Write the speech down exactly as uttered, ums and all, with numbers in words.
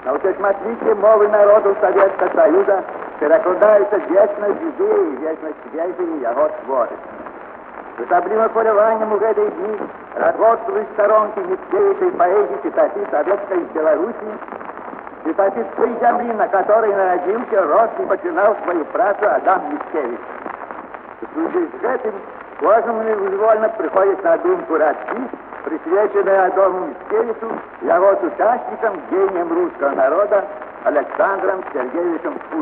На утесмотрите мовы народов Советского Союза перекладається вечность идеи и вечность связи его творит. С особливым хвалеванием в эти дни руководствуясь сторонки Мицкевича и поэзии читателей Советской Белоруссии, читатель той земли, на которой народился, рос и починал свою працу Адам Мицкевич. В связи с этим каждому невольно приходит на думку радки, присвященные Адаму Мицкевичу, его участникам, гением русского народа Александром Сергеевичем Пушкиным.